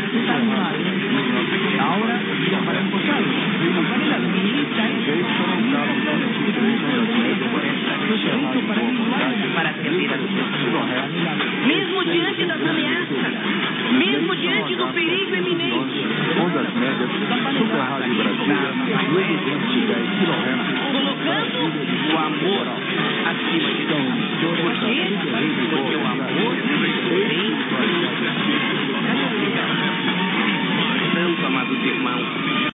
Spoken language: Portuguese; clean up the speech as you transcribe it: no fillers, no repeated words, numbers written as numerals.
Ahora mira para el costado. ¿Cuál es la minimista? Para atender a los mesmo diante das ameaças, mesmo diante do perigo eminente. Ondas médias, Super Rádio Brasília, 1.210 kHz. Colocando o amor acima de